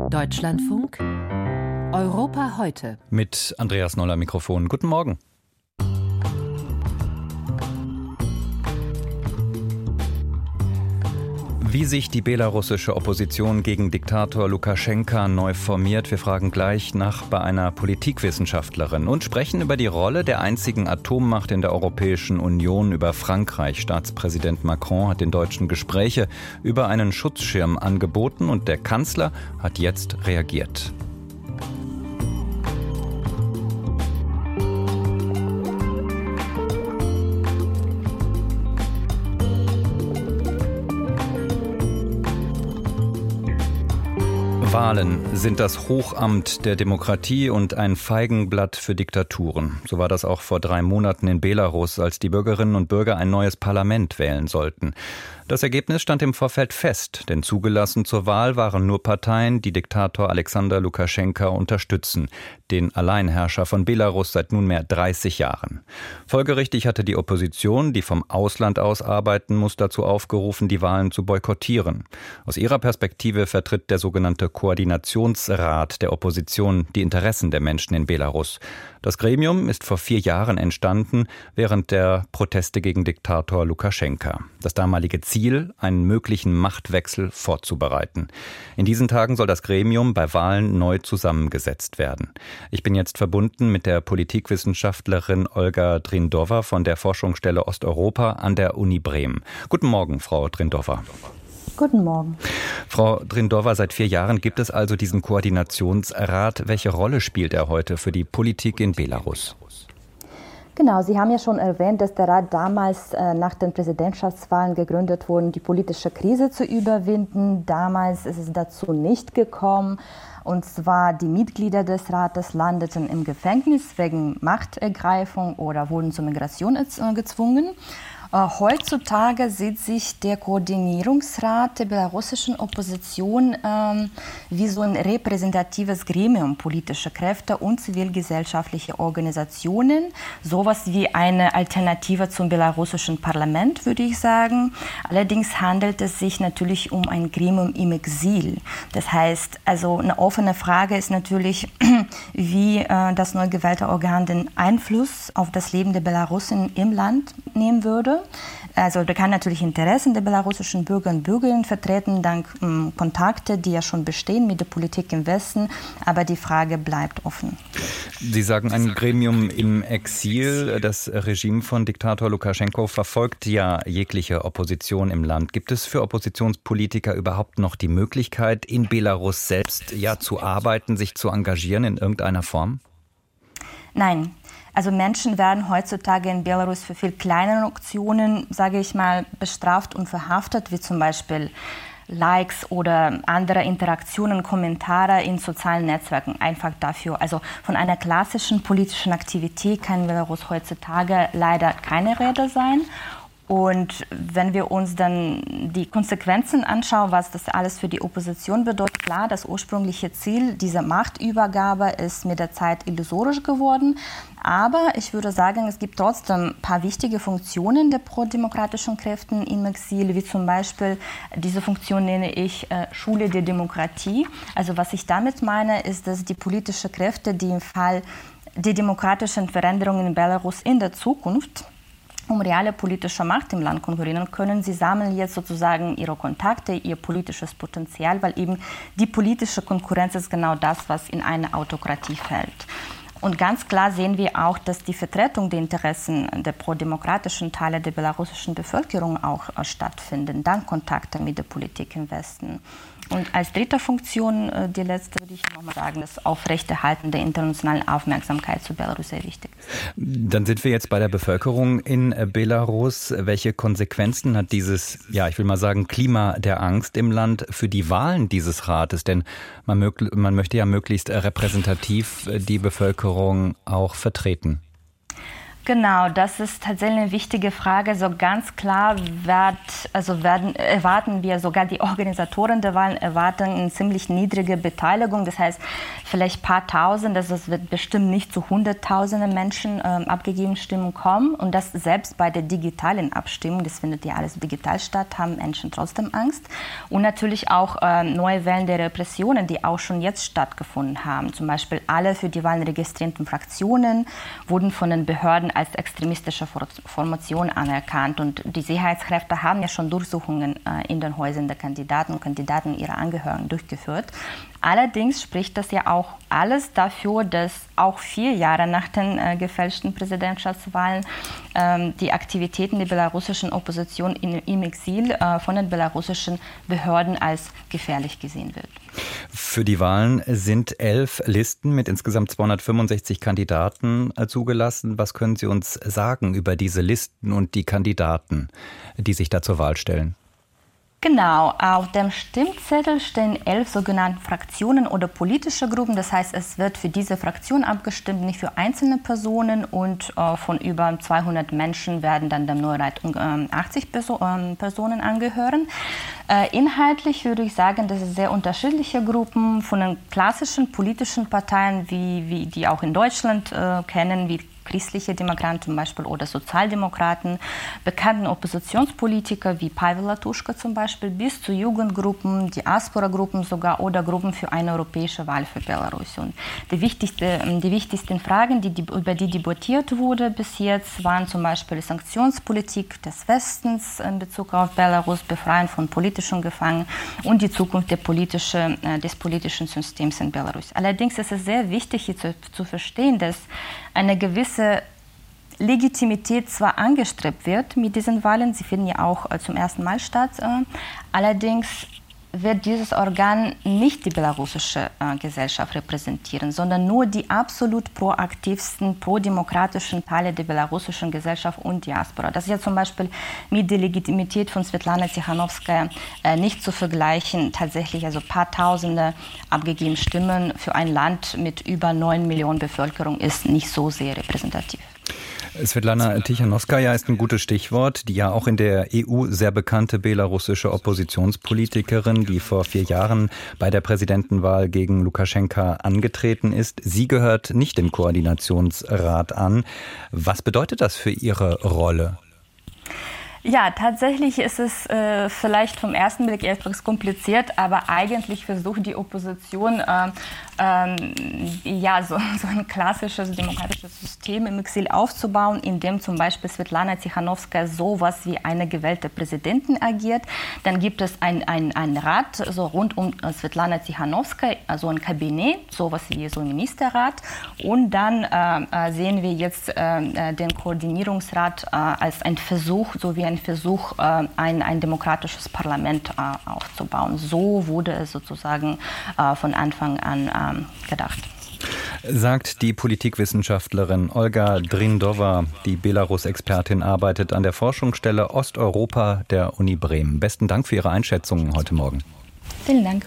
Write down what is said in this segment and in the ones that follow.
Deutschlandfunk Europa heute. Mit Andreas Noller Mikrofon. Guten Morgen. Wie sich die belarussische Opposition gegen Diktator Lukaschenka neu formiert, wir fragen gleich nach bei einer Politikwissenschaftlerin und sprechen über die Rolle der einzigen Atommacht in der Europäischen Union, über Frankreich. Staatspräsident Macron hat den Deutschen Gespräche über einen Schutzschirm angeboten und der Kanzler hat jetzt reagiert. Wahlen sind das Hochamt der Demokratie und ein Feigenblatt für Diktaturen. So war das auch vor 3 Monaten in Belarus, als die Bürgerinnen und Bürger ein neues Parlament wählen sollten. Das Ergebnis stand im Vorfeld fest, denn zugelassen zur Wahl waren nur Parteien, die Diktator Alexander Lukaschenka unterstützen, den Alleinherrscher von Belarus seit nunmehr 30 Jahren. Folgerichtig hatte die Opposition, die vom Ausland aus arbeiten muss, dazu aufgerufen, die Wahlen zu boykottieren. Aus ihrer Perspektive vertritt der sogenannte Koordinationsrat der Opposition die Interessen der Menschen in Belarus. Das Gremium ist vor 4 Jahren entstanden, während der Proteste gegen Diktator Lukaschenka. Das damalige Ziel, einen möglichen Machtwechsel vorzubereiten. In diesen Tagen soll das Gremium bei Wahlen neu zusammengesetzt werden. Ich bin jetzt verbunden mit der Politikwissenschaftlerin Olga Drindova von der Forschungsstelle Osteuropa an der Uni Bremen. Guten Morgen, Frau Drindova. Guten Morgen. Frau Drindova, seit 4 Jahren gibt es also diesen Koordinationsrat. Welche Rolle spielt er heute für die Politik in Belarus? Genau, Sie haben ja schon erwähnt, dass der Rat damals nach den Präsidentschaftswahlen gegründet wurde, um die politische Krise zu überwinden. Damals ist es dazu nicht gekommen. Und zwar die Mitglieder des Rates landeten im Gefängnis wegen Machtergreifung oder wurden zur Migration gezwungen. Heutzutage sieht sich der Koordinierungsrat der belarussischen Opposition wie so ein repräsentatives Gremium politischer Kräfte und zivilgesellschaftliche Organisationen. Sowas wie eine Alternative zum belarussischen Parlament, würde ich sagen. Allerdings handelt es sich natürlich um ein Gremium im Exil. Das heißt, also eine offene Frage ist natürlich, wie das neu gewählte Organ den Einfluss auf das Leben der Belarussen im Land nehmen würde. Also der kann natürlich Interessen der belarussischen Bürger und Bürgerinnen vertreten, dank Kontakte, die ja schon bestehen mit der Politik im Westen, aber die Frage bleibt offen. Sie sagen ein Gremium im Exil. Das Regime von Diktator Lukaschenko verfolgt ja jegliche Opposition im Land. Gibt es für Oppositionspolitiker überhaupt noch die Möglichkeit, in Belarus selbst zu arbeiten, sich zu engagieren in irgendeiner Form? Nein. Also Menschen werden heutzutage in Belarus für viel kleinere Aktionen, sage ich mal, bestraft und verhaftet, wie zum Beispiel Likes oder andere Interaktionen, Kommentare in sozialen Netzwerken. Einfach dafür. Also von einer klassischen politischen Aktivität kann in Belarus heutzutage leider keine Rede sein. Und wenn wir uns dann die Konsequenzen anschauen, was das alles für die Opposition bedeutet, klar, das ursprüngliche Ziel dieser Machtübergabe ist mit der Zeit illusorisch geworden. Aber ich würde sagen, es gibt trotzdem ein paar wichtige Funktionen der prodemokratischen Kräfte im Exil, wie zum Beispiel, diese Funktion nenne ich Schule der Demokratie. Also was ich damit meine, ist, dass die politischen Kräfte, die im Fall der demokratischen Veränderungen in Belarus in der Zukunft um reale politische Macht im Land konkurrieren können. Sie sammeln jetzt sozusagen ihre Kontakte, ihr politisches Potenzial, weil eben die politische Konkurrenz ist genau das, was in eine Autokratie fällt. Und ganz klar sehen wir auch, dass die Vertretung der Interessen der prodemokratischen Teile der belarussischen Bevölkerung auch stattfinden, dank Kontakte mit der Politik im Westen. Und als dritte Funktion, die letzte, würde ich nochmal sagen, das Aufrechterhalten der internationalen Aufmerksamkeit zu Belarus sehr wichtig ist. Dann sind wir jetzt bei der Bevölkerung in Belarus. Welche Konsequenzen hat dieses, ich will mal sagen, Klima der Angst im Land für die Wahlen dieses Rates? Denn man möchte ja möglichst repräsentativ die Bevölkerung auch vertreten. Genau, das ist tatsächlich eine wichtige Frage. So ganz klar erwarten wir, sogar die Organisatoren der Wahlen erwarten eine ziemlich niedrige Beteiligung. Das heißt, vielleicht ein paar Tausend, es wird bestimmt nicht zu Hunderttausenden Menschen abgegebene Stimmen kommen. Und das selbst bei der digitalen Abstimmung, das findet ja alles digital statt, haben Menschen trotzdem Angst. Und natürlich auch neue Wellen der Repressionen, die auch schon jetzt stattgefunden haben. Zum Beispiel alle für die Wahlen registrierten Fraktionen wurden von den Behörden als extremistische Formation anerkannt. Und die Sicherheitskräfte haben ja schon Durchsuchungen in den Häusern der Kandidaten und Kandidaten ihrer Angehörigen durchgeführt. Allerdings spricht das ja auch alles dafür, dass auch 4 Jahre nach den gefälschten Präsidentschaftswahlen die Aktivitäten der belarussischen Opposition im Exil von den belarussischen Behörden als gefährlich gesehen wird. Für die Wahlen sind 11 Listen mit insgesamt 265 Kandidaten zugelassen. Was können Sie uns sagen über diese Listen und die Kandidaten, die sich da zur Wahl stellen? Genau, auf dem Stimmzettel stehen 11 sogenannte Fraktionen oder politische Gruppen. Das heißt, es wird für diese Fraktion abgestimmt, nicht für einzelne Personen. Und von über 200 Menschen werden dann dem Neurat 80 Personen angehören. Inhaltlich würde ich sagen, das sind sehr unterschiedliche Gruppen von den klassischen politischen Parteien, wie die auch in Deutschland kennen, wie christliche Demokraten zum Beispiel oder Sozialdemokraten, bekannten Oppositionspolitiker wie Pavel Latuschka zum Beispiel, bis zu Jugendgruppen, Diaspora-Gruppen sogar oder Gruppen für eine europäische Wahl für Belarus. Und die wichtigsten Fragen, über die debattiert wurde bis jetzt, waren zum Beispiel die Sanktionspolitik des Westens in Bezug auf Belarus, Befreien von politischen Gefangenen und die Zukunft des politischen Systems in Belarus. Allerdings ist es sehr wichtig, hier zu verstehen, dass eine gewisse Legitimität zwar angestrebt wird mit diesen Wahlen, sie finden ja auch zum ersten Mal statt, allerdings wird dieses Organ nicht die belarussische Gesellschaft repräsentieren, sondern nur die absolut proaktivsten, prodemokratischen Teile der belarussischen Gesellschaft und Diaspora. Das ist ja zum Beispiel mit der Legitimität von Svetlana Tikhanovskaja nicht zu vergleichen. Tatsächlich also ein paar Tausende abgegebene Stimmen für ein Land mit über 9 Millionen Bevölkerung ist nicht so sehr repräsentativ. Svetlana Tikhanovskaja ist ein gutes Stichwort, die ja auch in der EU sehr bekannte belarussische Oppositionspolitikerin, die vor 4 Jahren bei der Präsidentenwahl gegen Lukaschenka angetreten ist. Sie gehört nicht dem Koordinationsrat an. Was bedeutet das für Ihre Rolle? Ja, tatsächlich ist es vielleicht vom ersten Blick etwas kompliziert, aber eigentlich versucht die Opposition so ein klassisches demokratisches System im Exil aufzubauen, in dem zum Beispiel Svetlana Tikhanovskaja sowas wie eine gewählte Präsidentin agiert. Dann gibt es ein Rat so rund um Svetlana Tikhanovskaja, also ein Kabinett, sowas wie so ein Ministerrat. Und dann sehen wir jetzt den Koordinierungsrat als ein Versuch, ein demokratisches Parlament aufzubauen. So wurde es sozusagen von Anfang an gedacht. Sagt die Politikwissenschaftlerin Olga Drindova. Die Belarus-Expertin arbeitet an der Forschungsstelle Osteuropa der Uni Bremen. Besten Dank für Ihre Einschätzungen heute Morgen. Vielen Dank.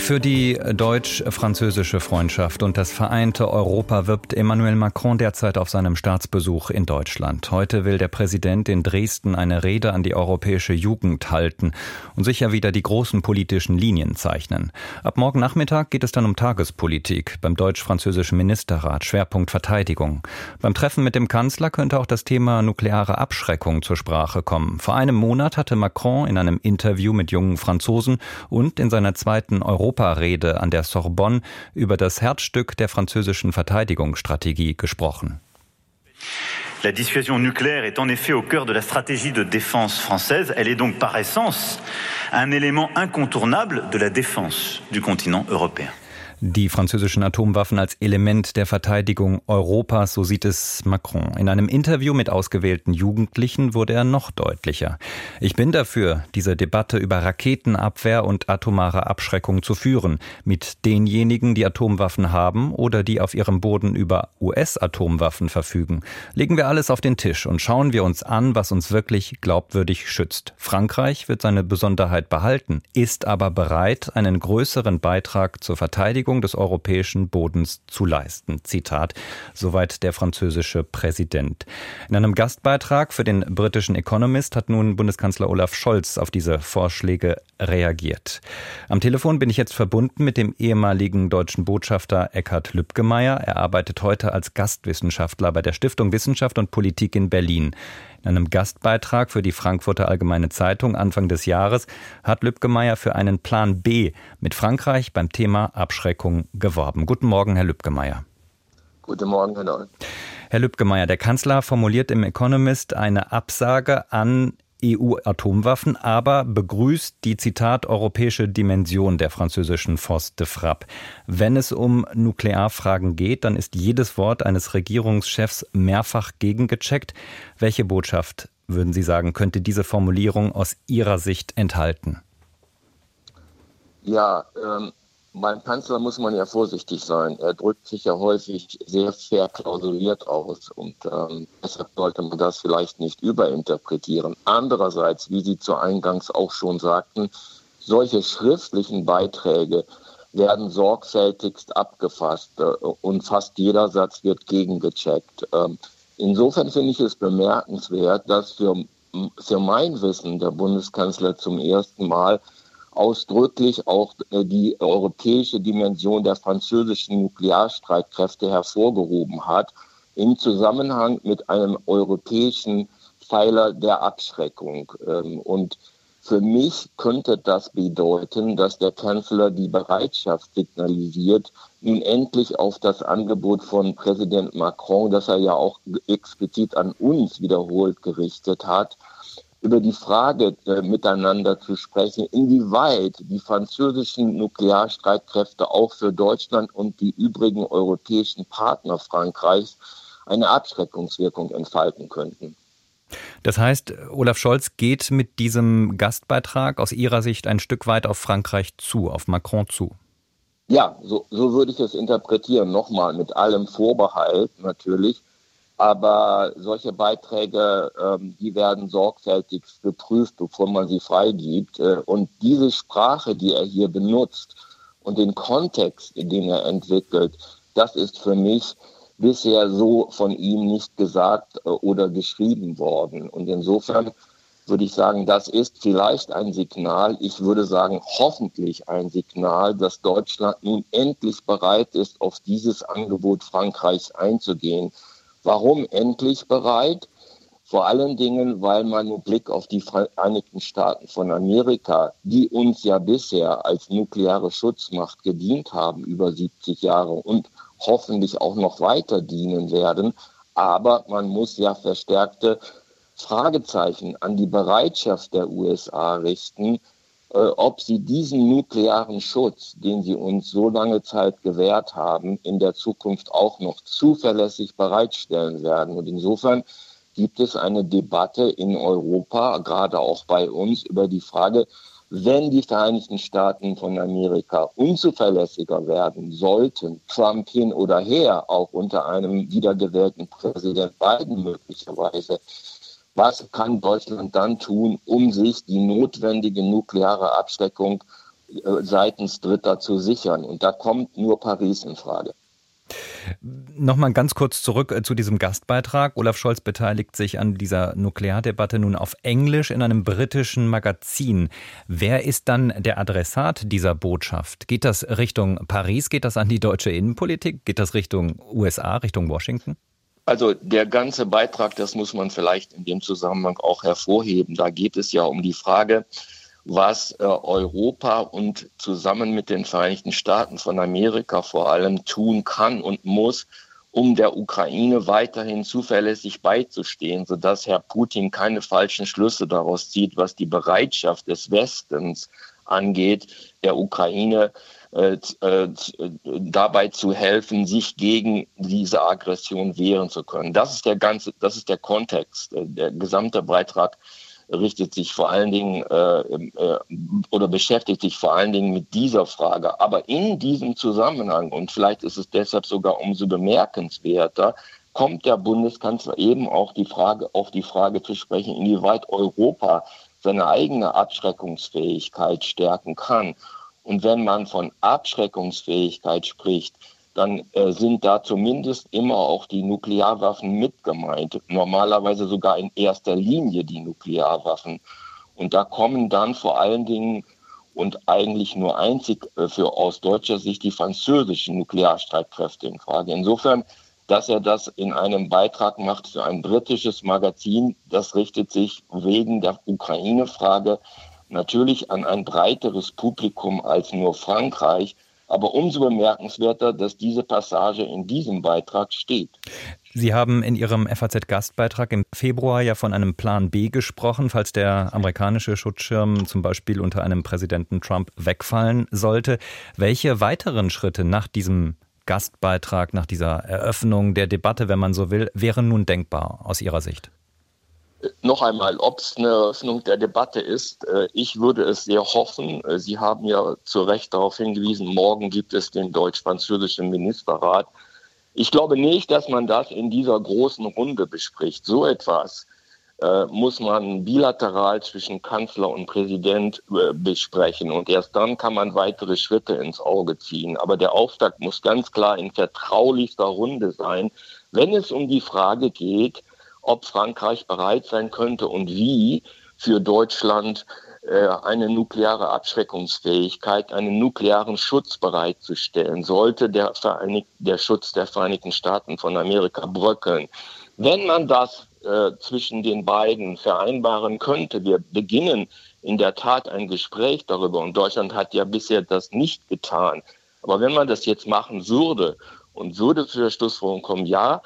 Für die deutsch-französische Freundschaft und das vereinte Europa wirbt Emmanuel Macron derzeit auf seinem Staatsbesuch in Deutschland. Heute will der Präsident in Dresden eine Rede an die europäische Jugend halten und sicher wieder die großen politischen Linien zeichnen. Ab morgen Nachmittag geht es dann um Tagespolitik beim deutsch-französischen Ministerrat, Schwerpunkt Verteidigung. Beim Treffen mit dem Kanzler könnte auch das Thema nukleare Abschreckung zur Sprache kommen. Vor einem Monat hatte Macron in einem Interview mit jungen Franzosen und in seiner zweiten Europarede an der Sorbonne über das Herzstück der französischen Verteidigungsstrategie gesprochen. La dissuasion nucléaire est en effet au cœur de la stratégie de défense française. Elle est donc par essence un élément incontournable de la défense du continent européen. Die französischen Atomwaffen als Element der Verteidigung Europas, so sieht es Macron. In einem Interview mit ausgewählten Jugendlichen wurde er noch deutlicher. Ich bin dafür, diese Debatte über Raketenabwehr und atomare Abschreckung zu führen. Mit denjenigen, die Atomwaffen haben oder die auf ihrem Boden über US-Atomwaffen verfügen. Legen wir alles auf den Tisch und schauen wir uns an, was uns wirklich glaubwürdig schützt. Frankreich wird seine Besonderheit behalten, ist aber bereit, einen größeren Beitrag zur Verteidigung des europäischen Bodens zu leisten. Zitat, soweit der französische Präsident. In einem Gastbeitrag für den britischen Economist hat nun Bundeskanzler Olaf Scholz auf diese Vorschläge reagiert. Am Telefon bin ich jetzt verbunden mit dem ehemaligen deutschen Botschafter Eckhard Lübgemeyer. Er arbeitet heute als Gastwissenschaftler bei der Stiftung Wissenschaft und Politik in Berlin. In einem Gastbeitrag für die Frankfurter Allgemeine Zeitung Anfang des Jahres hat Lübgemeyer für einen Plan B mit Frankreich beim Thema Abschreckung geworben. Guten Morgen, Herr Lübgemeyer. Guten Morgen, Herr Noll. Herr Lübgemeyer, der Kanzler formuliert im Economist eine Absage an EU-Atomwaffen, aber begrüßt die, Zitat, europäische Dimension der französischen Force de Frappe. Wenn es um Nuklearfragen geht, dann ist jedes Wort eines Regierungschefs mehrfach gegengecheckt. Welche Botschaft, würden Sie sagen, könnte diese Formulierung aus Ihrer Sicht enthalten? Ja, beim Kanzler muss man ja vorsichtig sein. Er drückt sich ja häufig sehr verklausuliert aus und deshalb sollte man das vielleicht nicht überinterpretieren. Andererseits, wie Sie zu Eingangs auch schon sagten, solche schriftlichen Beiträge werden sorgfältigst abgefasst und fast jeder Satz wird gegengecheckt. Insofern finde ich es bemerkenswert, dass für mein Wissen der Bundeskanzler zum ersten Mal ausdrücklich auch die europäische Dimension der französischen Nuklearstreitkräfte hervorgehoben hat, im Zusammenhang mit einem europäischen Pfeiler der Abschreckung. Und für mich könnte das bedeuten, dass der Kanzler die Bereitschaft signalisiert, nun endlich auf das Angebot von Präsident Macron, das er ja auch explizit an uns wiederholt gerichtet hat, über die Frage miteinander zu sprechen, inwieweit die französischen Nuklearstreitkräfte auch für Deutschland und die übrigen europäischen Partner Frankreichs eine Abschreckungswirkung entfalten könnten. Das heißt, Olaf Scholz geht mit diesem Gastbeitrag aus Ihrer Sicht ein Stück weit auf Frankreich zu, auf Macron zu? Ja, so würde ich es interpretieren. Nochmal, mit allem Vorbehalt natürlich. Aber solche Beiträge, die werden sorgfältig geprüft, bevor man sie freigibt. Und diese Sprache, die er hier benutzt und den Kontext, in den er entwickelt, das ist für mich bisher so von ihm nicht gesagt oder geschrieben worden. Und insofern würde ich sagen, das ist vielleicht ein Signal, ich würde sagen hoffentlich ein Signal, dass Deutschland nun endlich bereit ist, auf dieses Angebot Frankreichs einzugehen. Warum endlich bereit? Vor allen Dingen, weil man mit Blick auf die Vereinigten Staaten von Amerika, die uns ja bisher als nukleare Schutzmacht gedient haben über 70 Jahre und hoffentlich auch noch weiter dienen werden. Aber man muss ja verstärkte Fragezeichen an die Bereitschaft der USA richten, ob sie diesen nuklearen Schutz, den sie uns so lange Zeit gewährt haben, in der Zukunft auch noch zuverlässig bereitstellen werden. Und insofern gibt es eine Debatte in Europa, gerade auch bei uns, über die Frage, wenn die Vereinigten Staaten von Amerika unzuverlässiger werden sollten, Trump hin oder her, auch unter einem wiedergewählten Präsident Biden möglicherweise, was kann Deutschland dann tun, um sich die notwendige nukleare Abschreckung seitens Dritter zu sichern. Und da kommt nur Paris in Frage. Nochmal ganz kurz zurück zu diesem Gastbeitrag. Olaf Scholz beteiligt sich an dieser Nukleardebatte nun auf Englisch in einem britischen Magazin. Wer ist dann der Adressat dieser Botschaft? Geht das Richtung Paris? Geht das an die deutsche Innenpolitik? Geht das Richtung USA, Richtung Washington? Also der ganze Beitrag, das muss man vielleicht in dem Zusammenhang auch hervorheben. Da geht es ja um die Frage, was Europa und zusammen mit den Vereinigten Staaten von Amerika vor allem tun kann und muss, um der Ukraine weiterhin zuverlässig beizustehen, sodass Herr Putin keine falschen Schlüsse daraus zieht, was die Bereitschaft des Westens angeht, der Ukraine dabei zu helfen, sich gegen diese Aggression wehren zu können. Das ist der Kontext. Der gesamte Beitrag richtet sich vor allen Dingen oder beschäftigt sich vor allen Dingen mit dieser Frage. Aber in diesem Zusammenhang, und vielleicht ist es deshalb sogar umso bemerkenswerter, kommt der Bundeskanzler eben auch auf die Frage zu sprechen, inwieweit Europa seine eigene Abschreckungsfähigkeit stärken kann. Und wenn man von Abschreckungsfähigkeit spricht, dann sind da zumindest immer auch die Nuklearwaffen mit gemeint. Normalerweise sogar in erster Linie die Nuklearwaffen. Und da kommen dann vor allen Dingen und eigentlich nur einzig aus deutscher Sicht die französischen Nuklearstreitkräfte in Frage. Insofern, dass er das in einem Beitrag macht für ein britisches Magazin, das richtet sich wegen der Ukraine-Frage natürlich an ein breiteres Publikum als nur Frankreich. Aber umso bemerkenswerter, dass diese Passage in diesem Beitrag steht. Sie haben in Ihrem FAZ-Gastbeitrag im Februar ja von einem Plan B gesprochen, falls der amerikanische Schutzschirm zum Beispiel unter einem Präsidenten Trump wegfallen sollte. Welche weiteren Schritte nach diesem Gastbeitrag, nach dieser Eröffnung der Debatte, wenn man so will, wären nun denkbar aus Ihrer Sicht? Noch einmal, ob es eine Eröffnung der Debatte ist, ich würde es sehr hoffen. Sie haben ja zu Recht darauf hingewiesen, morgen gibt es den deutsch-französischen Ministerrat. Ich glaube nicht, dass man das in dieser großen Runde bespricht. So etwas muss man bilateral zwischen Kanzler und Präsident besprechen. Und erst dann kann man weitere Schritte ins Auge ziehen. Aber der Auftakt muss ganz klar in vertraulichster Runde sein, wenn es um die Frage geht, ob Frankreich bereit sein könnte und wie für Deutschland eine nukleare Abschreckungsfähigkeit, einen nuklearen Schutz bereitzustellen, sollte der Schutz der Vereinigten Staaten von Amerika bröckeln. Wenn man das zwischen den beiden vereinbaren könnte, wir beginnen in der Tat ein Gespräch darüber und Deutschland hat ja bisher das nicht getan. Aber wenn man das jetzt machen würde und würde zu der Schlussfolgerung kommen, ja,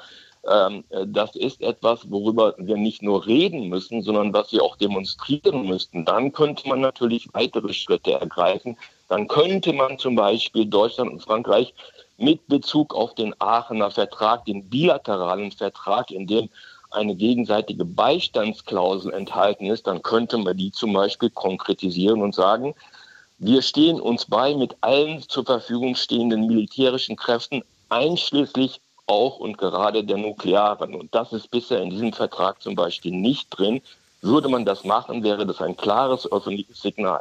das ist etwas, worüber wir nicht nur reden müssen, sondern was wir auch demonstrieren müssten. Dann könnte man natürlich weitere Schritte ergreifen. Dann könnte man zum Beispiel Deutschland und Frankreich mit Bezug auf den Aachener Vertrag, den bilateralen Vertrag, in dem eine gegenseitige Beistandsklausel enthalten ist, dann könnte man die zum Beispiel konkretisieren und sagen, wir stehen uns bei mit allen zur Verfügung stehenden militärischen Kräften, einschließlich auch und gerade der Nuklearen. Und das ist bisher in diesem Vertrag zum Beispiel nicht drin. Würde man das machen, wäre das ein klares öffentliches Signal.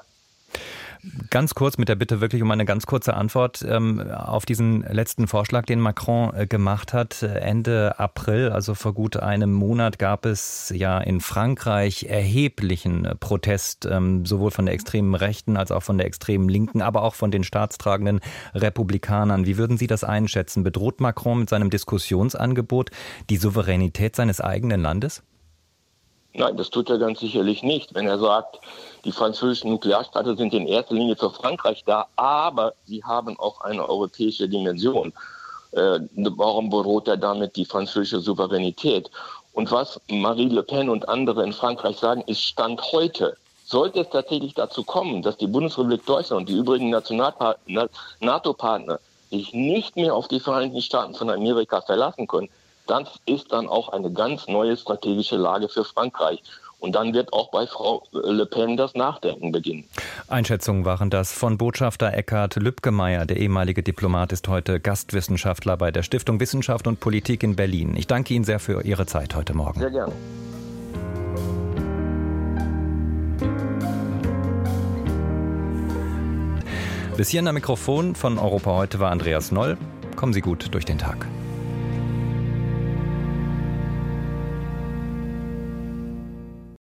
Ganz kurz mit der Bitte wirklich um eine ganz kurze Antwort auf diesen letzten Vorschlag, den Macron gemacht hat. Ende April, also vor gut einem Monat, gab es ja in Frankreich erheblichen Protest, sowohl von der extremen Rechten als auch von der extremen Linken, aber auch von den staatstragenden Republikanern. Wie würden Sie das einschätzen? Bedroht Macron mit seinem Diskussionsangebot die Souveränität seines eigenen Landes? Nein, das tut er ganz sicherlich nicht. Wenn er sagt, die französischen Nuklearstaaten sind in erster Linie für Frankreich da, aber sie haben auch eine europäische Dimension. Warum bedroht er damit die französische Souveränität? Und was Marine Le Pen und andere in Frankreich sagen, ist Stand heute. Sollte es tatsächlich dazu kommen, dass die Bundesrepublik Deutschland und die übrigen NATO-Partner sich nicht mehr auf die Vereinigten Staaten von Amerika verlassen können, das ist dann auch eine ganz neue strategische Lage für Frankreich. Und dann wird auch bei Frau Le Pen das Nachdenken beginnen. Einschätzungen waren das von Botschafter Eckhard Lübkemeyer. Der ehemalige Diplomat ist heute Gastwissenschaftler bei der Stiftung Wissenschaft und Politik in Berlin. Ich danke Ihnen sehr für Ihre Zeit heute Morgen. Sehr gerne. Bis hierhin am Mikrofon von Europa heute war Andreas Noll. Kommen Sie gut durch den Tag.